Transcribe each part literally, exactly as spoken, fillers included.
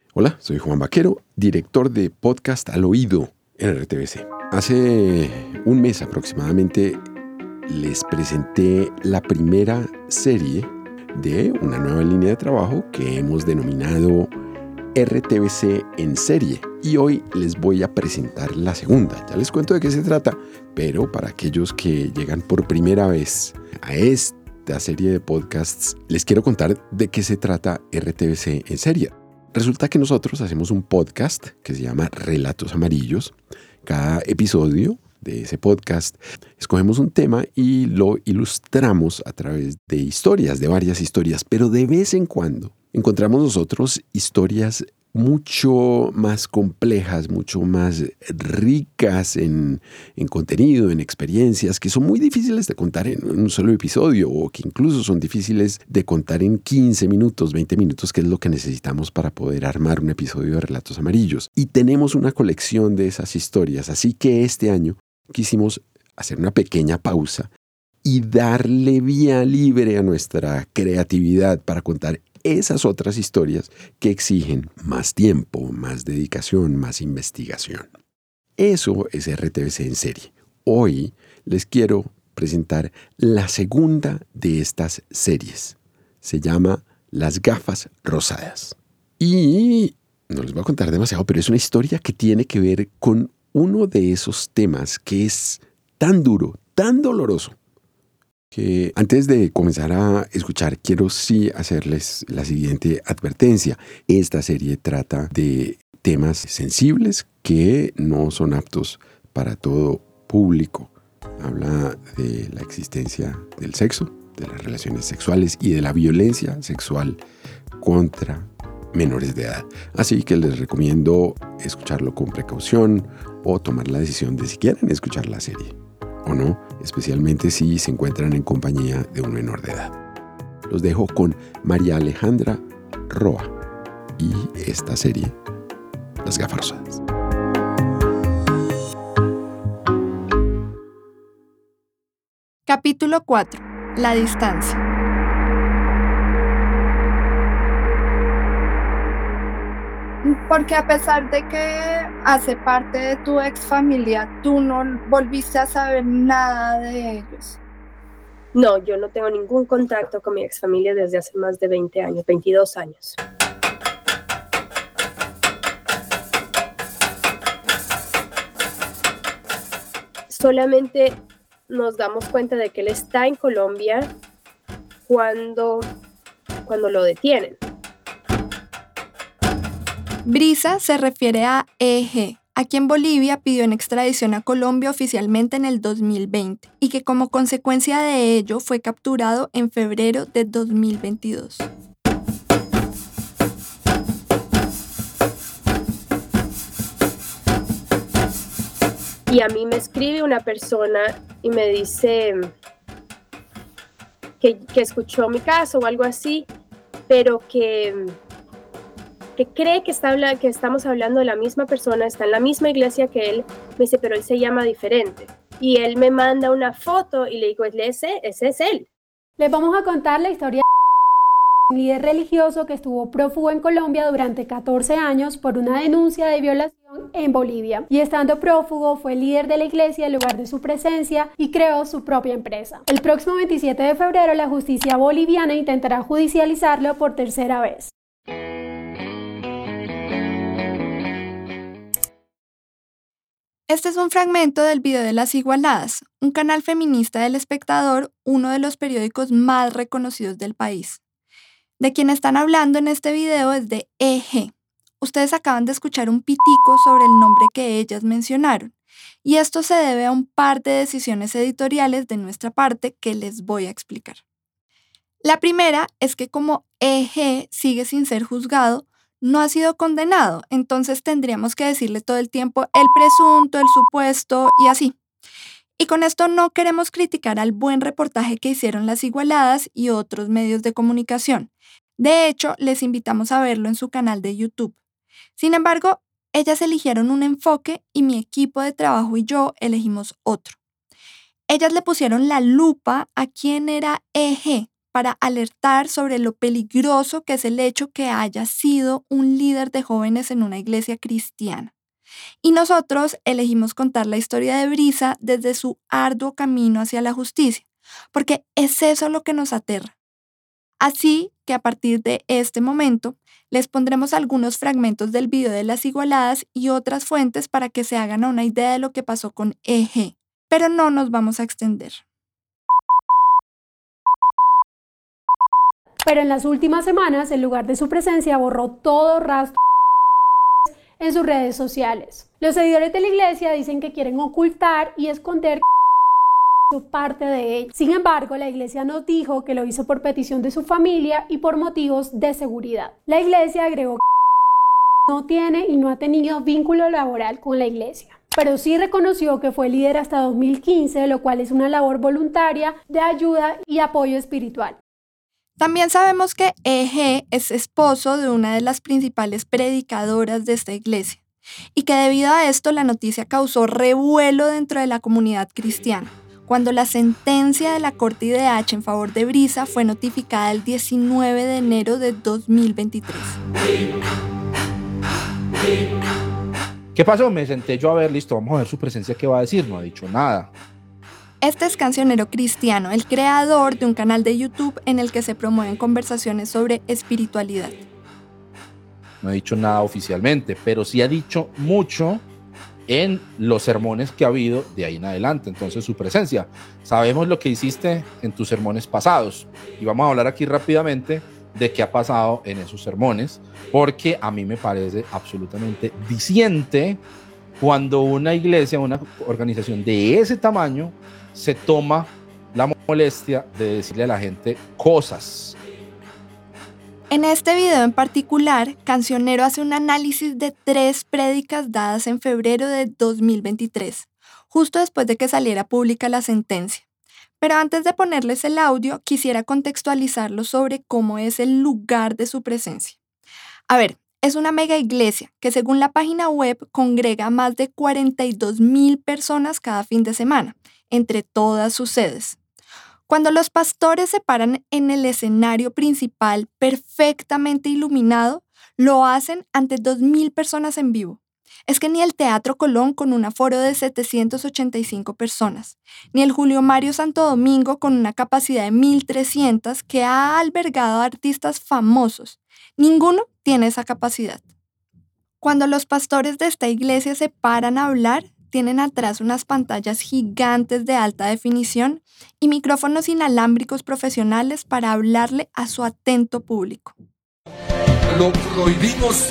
Hola, soy Juan Vaquero, director de Podcast al Oído en R T V C. Hace un mes aproximadamente les presenté la primera serie de una nueva línea de trabajo que hemos denominado R T V C en serie. Y hoy les voy a presentar la segunda. Ya les cuento de qué se trata, pero para aquellos que llegan por primera vez a esta serie de podcasts, les quiero contar de qué se trata R T V C en serie. Resulta que nosotros hacemos un podcast que se llama Relatos Amarillos. Cada episodio de ese podcast escogemos un tema y lo ilustramos a través de historias, de varias historias, pero de vez en cuando encontramos nosotros historias mucho más complejas, mucho más ricas en, en contenido, en experiencias, que son muy difíciles de contar en un solo episodio o que incluso son difíciles de contar en quince minutos, veinte minutos, que es lo que necesitamos para poder armar un episodio de Relatos Amarillos. Y tenemos una colección de esas historias, así que este año quisimos hacer una pequeña pausa y darle vía libre a nuestra creatividad para contar esas otras historias que exigen más tiempo, más dedicación, más investigación. Eso es R T V C en serie. Hoy les quiero presentar la segunda de estas series. Se llama Las Gafas Rosadas. Y no les voy a contar demasiado, pero es una historia que tiene que ver con uno de esos temas que es tan duro, tan doloroso, que antes de comenzar a escuchar, quiero sí hacerles la siguiente advertencia. Esta serie trata de temas sensibles que no son aptos para todo público. Habla de la existencia del sexo, de las relaciones sexuales y de la violencia sexual contra menores de edad. Así que les recomiendo escucharlo con precaución o tomar la decisión de si quieren escuchar la serie o no, especialmente si se encuentran en compañía de un menor de edad. Los dejo con María Alejandra Roa y esta serie, Las Gafas Rosadas. Capítulo cuatro. La distancia. Porque a pesar de que hace parte de tu ex familia, tú no volviste a saber nada de ellos. No, yo no tengo ningún contacto con mi ex familia desde hace más de veinte años, veintidós años. Solamente nos damos cuenta de que él está en Colombia cuando, cuando lo detienen. Brisa se refiere a E G, a quien Bolivia pidió en extradición a Colombia oficialmente en el dos mil veinte y que como consecuencia de ello fue capturado en febrero de dos mil veintidós. Y a mí me escribe una persona y me dice que, que escuchó mi caso o algo así, pero que... que cree que, está, que estamos hablando de la misma persona, está en la misma iglesia que él, me dice, pero él se llama diferente. Y él me manda una foto y le digo, ese, ese es él. Les vamos a contar la historia de un líder religioso que estuvo prófugo en Colombia durante catorce años por una denuncia de violación en Bolivia. Y estando prófugo fue líder de la iglesia en lugar de su presencia y creó su propia empresa. El próximo veintisiete de febrero la justicia boliviana intentará judicializarlo por tercera vez. Este es un fragmento del video de Las Igualadas, un canal feminista del Espectador, uno de los periódicos más reconocidos del país. De quien están hablando en este video es de E G. Ustedes acaban de escuchar un pitico sobre el nombre que ellas mencionaron, y esto se debe a un par de decisiones editoriales de nuestra parte que les voy a explicar. La primera es que como E G sigue sin ser juzgado, no ha sido condenado, entonces tendríamos que decirle todo el tiempo el presunto, el supuesto y así. Y con esto no queremos criticar al buen reportaje que hicieron Las Igualadas y otros medios de comunicación. De hecho, les invitamos a verlo en su canal de YouTube. Sin embargo, ellas eligieron un enfoque y mi equipo de trabajo y yo elegimos otro. Ellas le pusieron la lupa a quién era E G, para alertar sobre lo peligroso que es el hecho que haya sido un líder de jóvenes en una iglesia cristiana. Y nosotros elegimos contar la historia de Brisa desde su arduo camino hacia la justicia, porque es eso lo que nos aterra. Así que a partir de este momento, les pondremos algunos fragmentos del video de las igualadas y otras fuentes para que se hagan una idea de lo que pasó con E G, pero no nos vamos a extender. Pero en las últimas semanas, el lugar de su presencia borró todo rastro en sus redes sociales. Los seguidores de la iglesia dicen que quieren ocultar y esconder parte de ella. Sin embargo, la iglesia nos dijo que lo hizo por petición de su familia y por motivos de seguridad. La iglesia agregó que no tiene y no ha tenido vínculo laboral con la iglesia, pero sí reconoció que fue líder hasta dos mil quince, lo cual es una labor voluntaria de ayuda y apoyo espiritual. También sabemos que E G es esposo de una de las principales predicadoras de esta iglesia y que debido a esto la noticia causó revuelo dentro de la comunidad cristiana, cuando la sentencia de la Corte I D H en favor de Brisa fue notificada el diecinueve de enero de dos mil veintitrés. ¿Qué pasó? Me senté yo a ver, listo, vamos a ver su presencia, ¿qué va a decir? No ha dicho nada. Este es Cancionero Cristiano, el creador de un canal de YouTube en el que se promueven conversaciones sobre espiritualidad. No ha dicho nada oficialmente, pero sí ha dicho mucho en los sermones que ha habido de ahí en adelante. Entonces, su presencia. Sabemos lo que hiciste en tus sermones pasados y vamos a hablar aquí rápidamente de qué ha pasado en esos sermones, porque a mí me parece absolutamente diciente cuando una iglesia, una organización de ese tamaño se toma la molestia de decirle a la gente cosas. En este video en particular, Cancionero hace un análisis de tres prédicas dadas en febrero de dos mil veintitrés, justo después de que saliera pública la sentencia. Pero antes de ponerles el audio, quisiera contextualizarlo sobre cómo es el lugar de su presencia. A ver, es una mega iglesia que según la página web congrega a más de cuarenta y dos mil personas cada fin de semana, entre todas sus sedes. Cuando los pastores se paran en el escenario principal perfectamente iluminado, lo hacen ante dos mil personas en vivo. Es que ni el Teatro Colón con un aforo de setecientas ochenta y cinco personas, ni el Julio Mario Santo Domingo con una capacidad de mil trescientas que ha albergado a artistas famosos, ninguno tiene esa capacidad. Cuando los pastores de esta iglesia se paran a hablar, tienen atrás unas pantallas gigantes de alta definición y micrófonos inalámbricos profesionales para hablarle a su atento público. Lo prohibimos.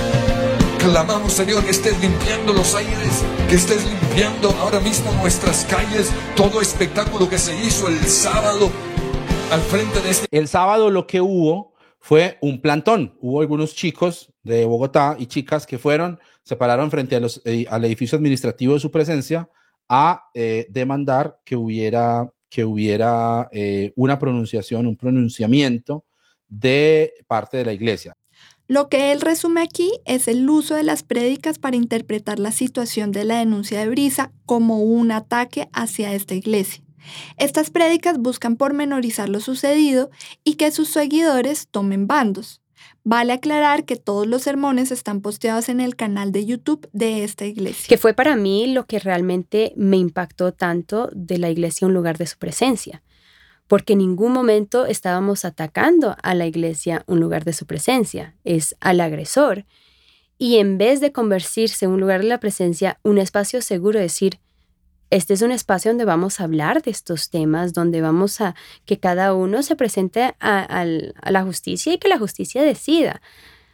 Clamamos, Señor, que estés limpiando los aires, que estés limpiando ahora mismo nuestras calles, todo espectáculo que se hizo el sábado al frente de este... El sábado lo que hubo fue un plantón. Hubo algunos chicos de Bogotá y chicas que fueron, se pararon frente a los, eh, al edificio administrativo de su presencia a eh, demandar que hubiera, que hubiera eh, una pronunciación, un pronunciamiento de parte de la iglesia. Lo que él resume aquí es el uso de las prédicas para interpretar la situación de la denuncia de Brisa como un ataque hacia esta iglesia. Estas prédicas buscan pormenorizar lo sucedido y que sus seguidores tomen bandos. Vale aclarar que todos los sermones están posteados en el canal de YouTube de esta iglesia. Que fue para mí lo que realmente me impactó tanto de la iglesia, un lugar de su presencia. Porque en ningún momento estábamos atacando a la iglesia, un lugar de su presencia, es al agresor. Y en vez de convertirse en un lugar de la presencia, un espacio seguro, decir, este es un espacio donde vamos a hablar de estos temas, donde vamos a que cada uno se presente a, a, a la justicia y que la justicia decida.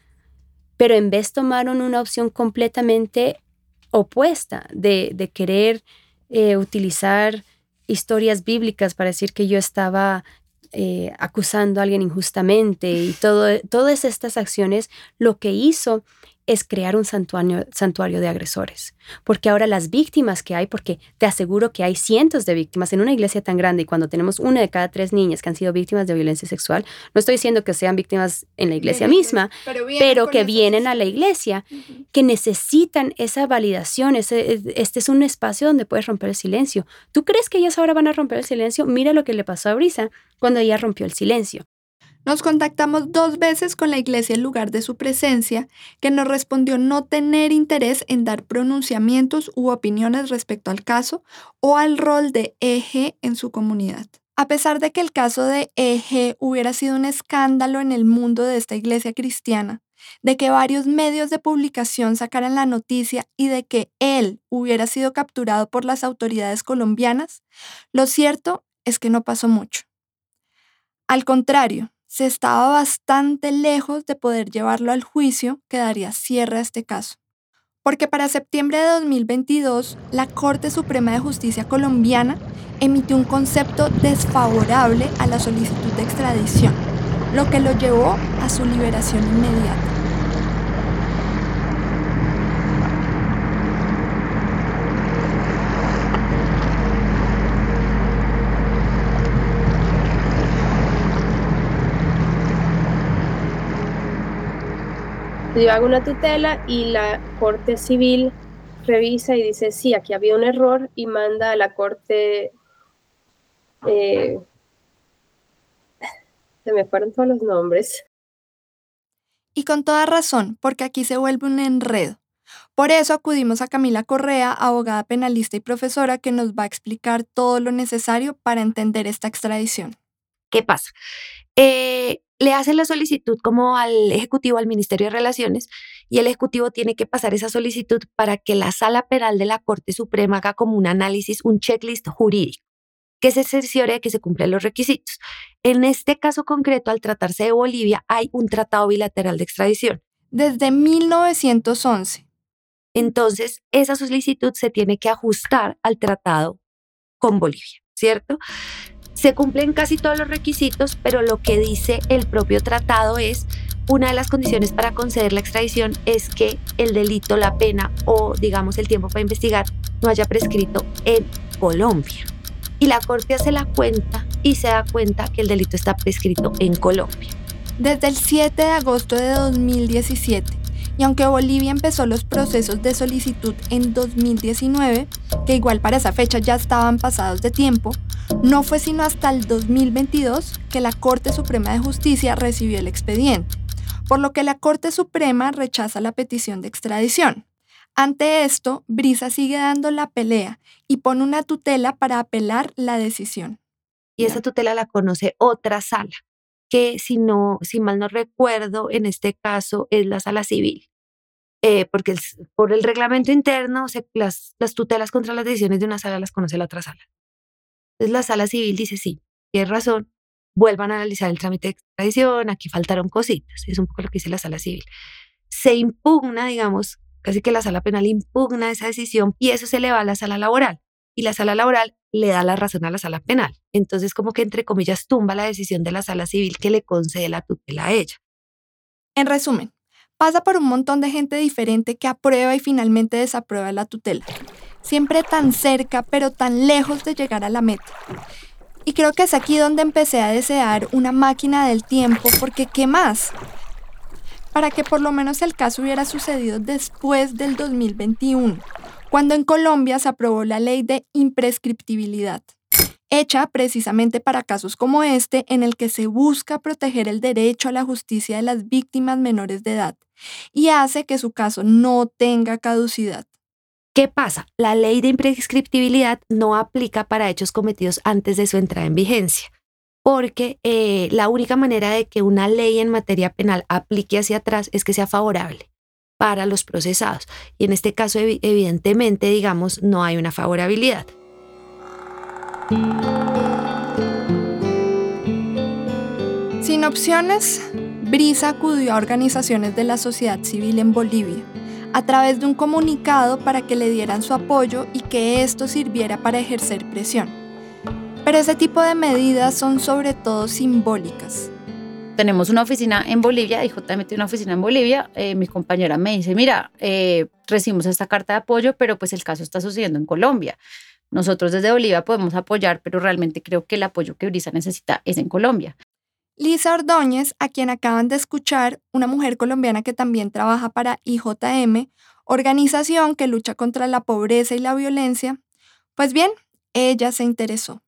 Pero en vez tomaron una opción completamente opuesta de, de querer eh, utilizar historias bíblicas para decir que yo estaba eh, acusando a alguien injustamente y todo, todas estas acciones, lo que hizo es crear un santuario, santuario de agresores. Porque ahora las víctimas que hay, porque te aseguro que hay cientos de víctimas en una iglesia tan grande y cuando tenemos una de cada tres niñas que han sido víctimas de violencia sexual, no estoy diciendo que sean víctimas en la iglesia misma, pero, pero que vienen a la iglesia, uh-huh. que necesitan esa validación. Ese, este es un espacio donde puedes romper el silencio. ¿Tú crees que ellas ahora van a romper el silencio? Mira lo que le pasó a Brisa cuando ella rompió el silencio. Nos contactamos dos veces con la iglesia en lugar de su presencia, que nos respondió no tener interés en dar pronunciamientos u opiniones respecto al caso o al rol de E G en su comunidad. A pesar de que el caso de E G hubiera sido un escándalo en el mundo de esta iglesia cristiana, de que varios medios de publicación sacaran la noticia y de que él hubiera sido capturado por las autoridades colombianas, lo cierto es que no pasó mucho. Al contrario, se estaba bastante lejos de poder llevarlo al juicio que daría cierre a este caso. Porque para septiembre de dos mil veintidós, la Corte Suprema de Justicia colombiana emitió un concepto desfavorable a la solicitud de extradición, lo que lo llevó a su liberación inmediata. Yo hago una tutela y la Corte Civil revisa y dice, sí, aquí había un error y manda a la Corte... Eh, se me fueron todos los nombres. Y con toda razón, porque aquí se vuelve un enredo. Por eso acudimos a Camila Correa, abogada penalista y profesora, que nos va a explicar todo lo necesario para entender esta extradición. ¿Qué pasa? Eh, le hacen la solicitud como al Ejecutivo, al Ministerio de Relaciones, y el Ejecutivo tiene que pasar esa solicitud para que la Sala Penal de la Corte Suprema haga como un análisis, un checklist jurídico, que se cerciore de que se cumplen los requisitos. En este caso concreto, al tratarse de Bolivia, hay un tratado bilateral de extradición. Desde mil novecientos once. Entonces, esa solicitud se tiene que ajustar al tratado con Bolivia, ¿cierto? Se cumplen casi todos los requisitos, pero lo que dice el propio tratado es, una de las condiciones para conceder la extradición es que el delito, la pena o, digamos, el tiempo para investigar no haya prescrito en Colombia. Y la Corte hace la cuenta y se da cuenta que el delito está prescrito en Colombia. Desde el siete de agosto de dos mil diecisiete, y aunque Bolivia empezó los procesos de solicitud en dos mil diecinueve, que igual para esa fecha ya estaban pasados de tiempo, no fue sino hasta el dos mil veintidós que la Corte Suprema de Justicia recibió el expediente, por lo que la Corte Suprema rechaza la petición de extradición. Ante esto, Brisa sigue dando la pelea y pone una tutela para apelar la decisión. Y esa tutela la conoce otra sala, que si, no, si mal no recuerdo, en este caso es la sala civil. Eh, porque el, por el reglamento interno, se, las, las tutelas contra las decisiones de una sala las conoce la otra sala. Entonces la sala civil dice, sí, tiene razón, vuelvan a analizar el trámite de extradición, aquí faltaron cositas, es un poco lo que dice la sala civil. Se impugna, digamos, casi que la sala penal impugna esa decisión y eso se le va a la sala laboral. Y la sala laboral le da la razón a la sala penal. Entonces, como que entre comillas tumba la decisión de la sala civil que le concede la tutela a ella. En resumen, pasa por un montón de gente diferente que aprueba y finalmente desaprueba la tutela. Siempre tan cerca, pero tan lejos de llegar a la meta. Y creo que es aquí donde empecé a desear una máquina del tiempo, porque ¿qué más? Para que por lo menos el caso hubiera sucedido después del dos mil veintiuno, cuando en Colombia se aprobó la ley de imprescriptibilidad, hecha precisamente para casos como este, en el que se busca proteger el derecho a la justicia de las víctimas menores de edad y hace que su caso no tenga caducidad. ¿Qué pasa? La ley de imprescriptibilidad no aplica para hechos cometidos antes de su entrada en vigencia, porque eh, la única manera de que una ley en materia penal aplique hacia atrás es que sea favorable para los procesados. Y en este caso, ev- evidentemente, digamos, no hay una favorabilidad. Sin opciones, Brisa acudió a organizaciones de la sociedad civil en Bolivia, a través de un comunicado para que le dieran su apoyo y que esto sirviera para ejercer presión. Pero ese tipo de medidas son sobre todo simbólicas. tenemos una oficina en Bolivia, I J M tiene una oficina en Bolivia, eh, mi compañera me dice, mira, eh, recibimos esta carta de apoyo, pero pues el caso está sucediendo en Colombia. Nosotros desde Bolivia podemos apoyar, pero realmente creo que el apoyo que Brisa necesita es en Colombia. Lisa Ordóñez, a quien acaban de escuchar, una mujer colombiana que también trabaja para I J M, organización que lucha contra la pobreza y la violencia, pues bien, ella se interesó.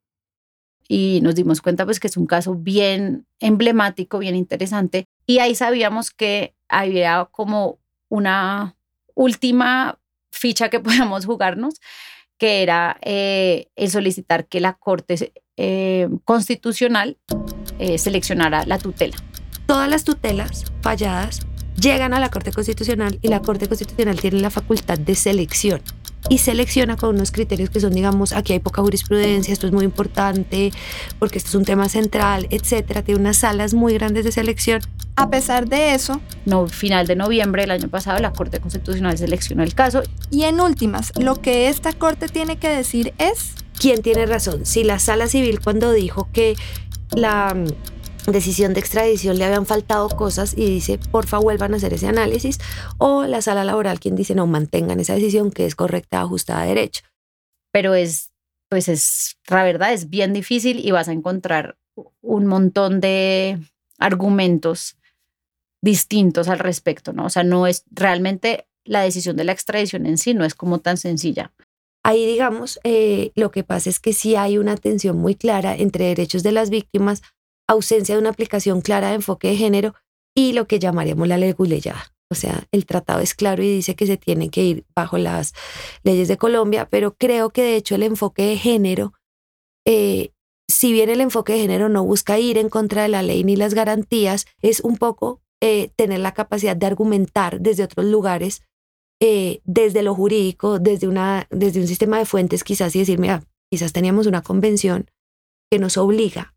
Y nos dimos cuenta pues que es un caso bien emblemático, bien interesante, y ahí sabíamos que había como una última ficha que podíamos jugarnos, que era eh, el solicitar que la Corte eh, Constitucional eh, seleccionara la tutela. Todas las tutelas falladas llegan a la Corte Constitucional y la Corte Constitucional tiene la facultad de selección y selecciona con unos criterios que son, digamos, aquí hay poca jurisprudencia, esto es muy importante porque esto es un tema central, etcétera. Tiene unas salas muy grandes de selección. A pesar de eso, no, final de noviembre del año pasado, la Corte Constitucional seleccionó el caso. Y en últimas, lo que esta Corte tiene que decir es... ¿Quién tiene razón? Si la Sala Civil, cuando dijo que la decisión de extradición le habían faltado cosas y dice, porfa, vuelvan a hacer ese análisis, o la Sala Laboral, quien dice, no, mantengan esa decisión que es correcta, ajustada a derecho. Pero es, pues es, la verdad, es bien difícil y vas a encontrar un montón de argumentos distintos al respecto, ¿no? O sea, no es realmente la decisión de la extradición en sí, no es como tan sencilla. Ahí, digamos, eh, lo que pasa es que sí hay una tensión muy clara entre derechos de las víctimas, ausencia de una aplicación clara de enfoque de género y lo que llamaríamos la leguleyada. O sea, el tratado es claro y dice que se tiene que ir bajo las leyes de Colombia, pero creo que de hecho el enfoque de género, eh, si bien el enfoque de género no busca ir en contra de la ley ni las garantías, es un poco eh, tener la capacidad de argumentar desde otros lugares, eh, desde lo jurídico, desde, una, desde un sistema de fuentes quizás y decir, mira, quizás teníamos una convención que nos obliga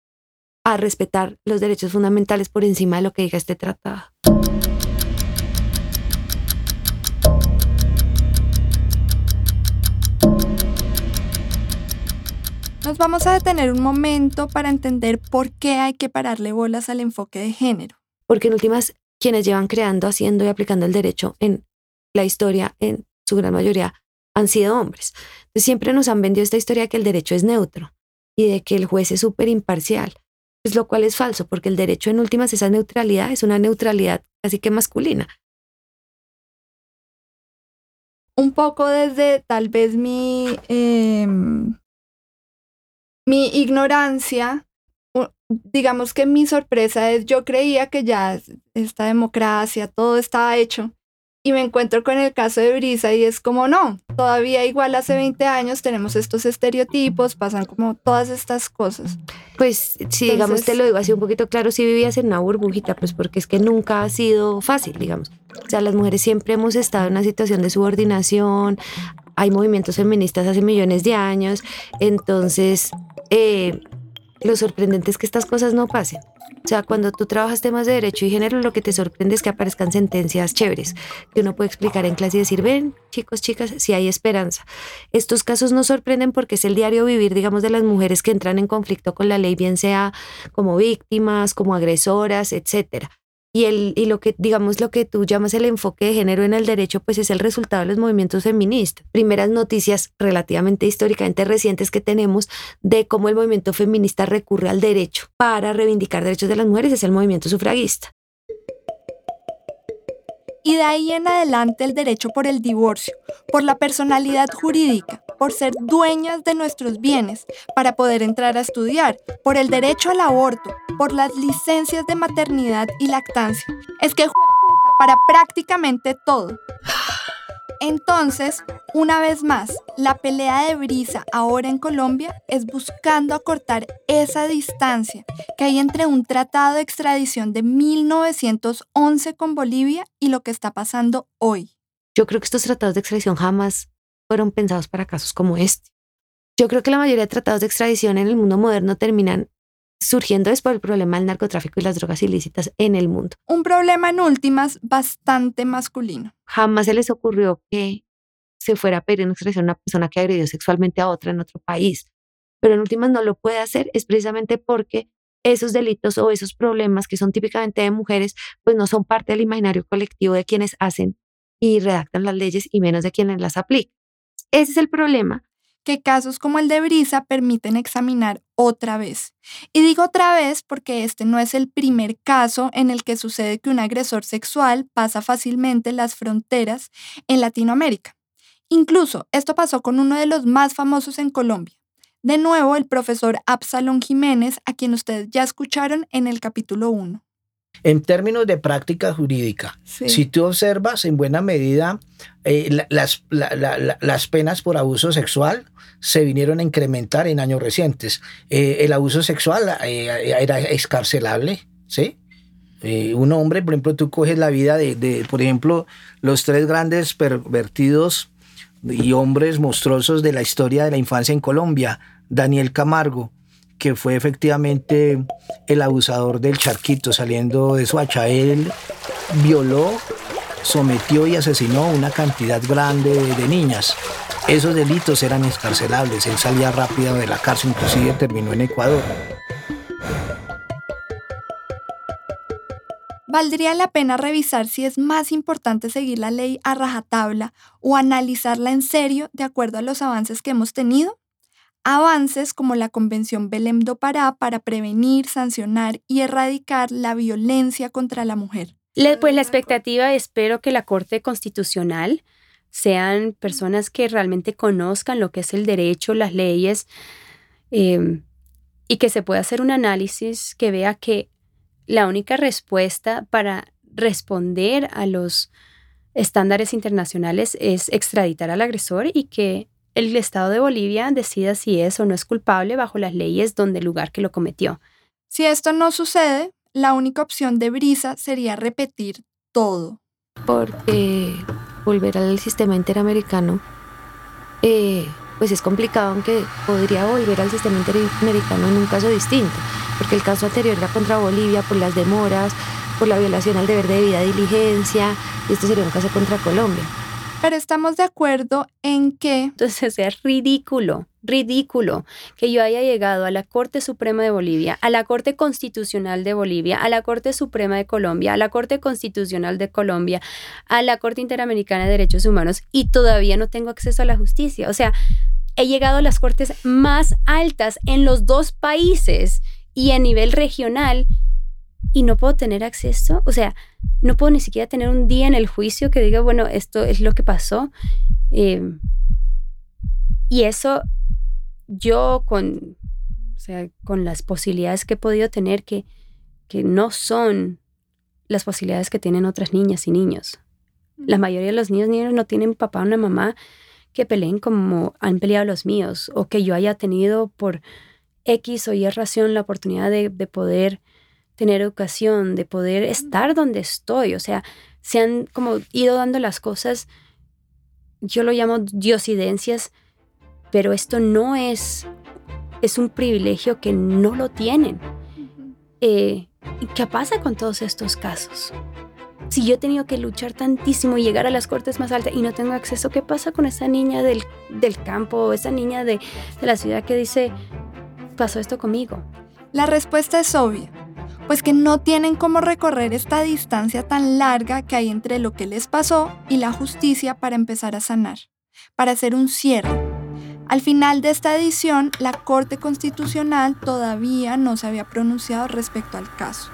a respetar los derechos fundamentales por encima de lo que diga este tratado. Nos vamos a detener un momento para entender por qué hay que pararle bolas al enfoque de género. Porque en últimas, quienes llevan creando, haciendo y aplicando el derecho en la historia, en su gran mayoría, han sido hombres. Entonces, siempre nos han vendido esta historia de que el derecho es neutro y de que el juez es súper imparcial. Pues lo cual es falso, porque el derecho en últimas, esa neutralidad es una neutralidad casi que masculina. Un poco desde tal vez mi, eh, mi ignorancia, digamos que mi sorpresa es, yo creía que ya esta democracia, todo estaba hecho, y me encuentro con el caso de Brisa y es como no, todavía igual hace veinte años tenemos estos estereotipos, pasan como todas estas cosas. Pues si Entonces, digamos, te lo digo así un poquito claro, si vivías en una burbujita, pues porque es que nunca ha sido fácil, digamos. O sea, las mujeres siempre hemos estado en una situación de subordinación, hay movimientos feministas hace millones de años, entonces eh, lo sorprendente es que estas cosas no pasen. O sea, cuando tú trabajas temas de derecho y género, lo que te sorprende es que aparezcan sentencias chéveres, que uno puede explicar en clase y decir, ven, chicos, chicas, si hay esperanza. Estos casos nos sorprenden porque es el diario vivir, digamos, de las mujeres que entran en conflicto con la ley, bien sea como víctimas, como agresoras, etcétera. Y, el, y lo que, digamos, lo que tú llamas el enfoque de género en el derecho, pues es el resultado de los movimientos feministas. Primeras noticias relativamente históricamente recientes que tenemos de cómo el movimiento feminista recurre al derecho para reivindicar derechos de las mujeres es el movimiento sufragista. Y de ahí en adelante el derecho por el divorcio, por la personalidad jurídica, por ser dueñas de nuestros bienes, para poder entrar a estudiar, por el derecho al aborto, por las licencias de maternidad y lactancia. Es que jueputa, para prácticamente todo. Entonces, una vez más, la pelea de Brisa ahora en Colombia es buscando acortar esa distancia que hay entre un tratado de extradición de mil novecientos once con Bolivia y lo que está pasando hoy. Yo creo que estos tratados de extradición jamás fueron pensados para casos como este. Yo creo que la mayoría de tratados de extradición en el mundo moderno terminan surgiendo es por el problema del narcotráfico y las drogas ilícitas en el mundo. Un problema en últimas bastante masculino. Jamás se les ocurrió que se fuera a pedir una extradición a una persona que agredió sexualmente a otra en otro país. Pero en últimas no lo puede hacer, es precisamente porque esos delitos o esos problemas que son típicamente de mujeres, pues no son parte del imaginario colectivo de quienes hacen y redactan las leyes y menos de quienes las aplican. Ese es el problema. Que casos como el de Brisa permiten examinar otra vez. Y digo otra vez porque este no es el primer caso en el que sucede que un agresor sexual pasa fácilmente las fronteras en Latinoamérica. Incluso esto pasó con uno de los más famosos en Colombia. De nuevo, el profesor Absalón Jiménez, a quien ustedes ya escucharon en el capítulo uno. En términos de práctica jurídica, Sí. si tú observas en buena medida eh, la, las, la, la, la, las penas por abuso sexual se vinieron a incrementar en años recientes. Eh, el abuso sexual eh, era excarcelable, ¿sí? Eh, un hombre, por ejemplo, tú coges la vida de, de, por ejemplo, los tres grandes pervertidos y hombres monstruosos de la historia de la infancia en Colombia. Daniel Camargo, que fue efectivamente el abusador del Charquito, saliendo de Soacha. Él violó, sometió y asesinó una cantidad grande de, de niñas. Esos delitos eran excarcelables. Él salía rápido de la cárcel, inclusive terminó en Ecuador. Valdría la pena revisar si es más importante seguir la ley a rajatabla o analizarla en serio de acuerdo a los avances que hemos tenido. Avances como la Convención Belém do Pará para prevenir, sancionar y erradicar la violencia contra la mujer. Le- Pues la expectativa, espero que la Corte Constitucional sean personas que realmente conozcan lo que es el derecho, las leyes, eh, y que se pueda hacer un análisis que vea que la única respuesta para responder a los estándares internacionales es extraditar al agresor y que el Estado de Bolivia decida si es o no es culpable bajo las leyes donde el lugar que lo cometió. Si esto no sucede, la única opción de Brisa sería repetir todo. Porque volver al sistema interamericano eh, pues es complicado, aunque podría volver al sistema interamericano en un caso distinto, porque el caso anterior era contra Bolivia por las demoras, por la violación al deber de debida diligencia, y esto sería un caso contra Colombia. Pero estamos de acuerdo en que Entonces es ridículo, ridículo que yo haya llegado a la Corte Suprema de Bolivia, a la Corte Constitucional de Bolivia, a la Corte Suprema de Colombia, a la Corte Constitucional de Colombia, a la Corte Interamericana de Derechos Humanos y todavía no tengo acceso a la justicia. O sea, he llegado a las cortes más altas en los dos países y a nivel regional y no puedo tener acceso. O sea, no puedo ni siquiera tener un día en el juicio que diga, bueno, esto es lo que pasó. Eh, y eso yo con, o sea, con las posibilidades que he podido tener que, que no son las posibilidades que tienen otras niñas y niños. La mayoría de los niños y niños no tienen papá o una mamá que peleen como han peleado los míos o que yo haya tenido por X o Y razón la oportunidad de, de poder tener educación, de poder estar donde estoy. O sea, se han como ido dando las cosas, yo lo llamo diosidencias, pero esto no es, es un privilegio que no lo tienen. Eh, ¿Qué pasa con todos estos casos? Si yo he tenido que luchar tantísimo y llegar a las cortes más altas y no tengo acceso, ¿qué pasa con esa niña del, del campo o esa niña de, de la ciudad que dice, pasó esto conmigo? la respuesta es obvia, pues que no tienen cómo recorrer esta distancia tan larga que hay entre lo que les pasó y la justicia para empezar a sanar, para hacer un cierre. Al final de esta edición, la Corte Constitucional todavía no se había pronunciado respecto al caso.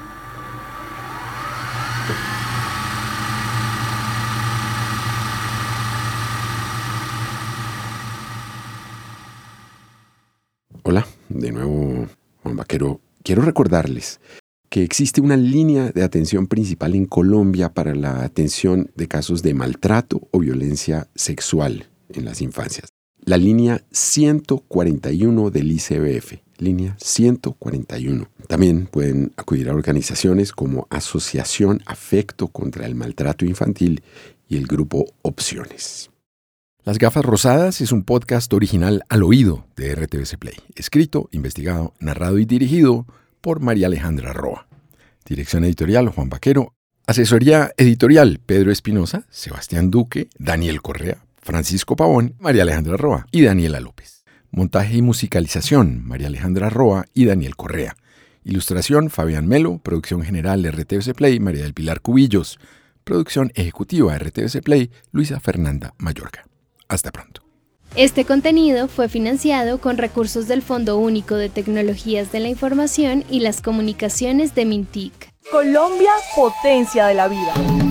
Hola, de nuevo Juan Vaquero. Quiero recordarles que existe una línea de atención principal en Colombia para la atención de casos de maltrato o violencia sexual en las infancias. La línea ciento cuarenta y uno del I C B F, línea ciento cuarenta y uno. También pueden acudir a organizaciones como Asociación Afecto contra el Maltrato Infantil y el Grupo Opciones. Las Gafas Rosadas es un podcast original al oído de R T V C Play, escrito, investigado, narrado y dirigido por María Alejandra Roa. Dirección editorial Juan Vaquero. Asesoría editorial Pedro Espinosa, Sebastián Duque, Daniel Correa, Francisco Pavón, María Alejandra Roa y Daniela López. Montaje y musicalización María Alejandra Roa y Daniel Correa. Ilustración, Fabián Melo. Producción general, R T V C Play, María del Pilar Cubillos. Producción ejecutiva, R T V C Play, Luisa Fernanda Mayorga. Hasta pronto. Este contenido fue financiado con recursos del Fondo Único de Tecnologías de la Información y las Comunicaciones de Mintic. Colombia, potencia de la vida.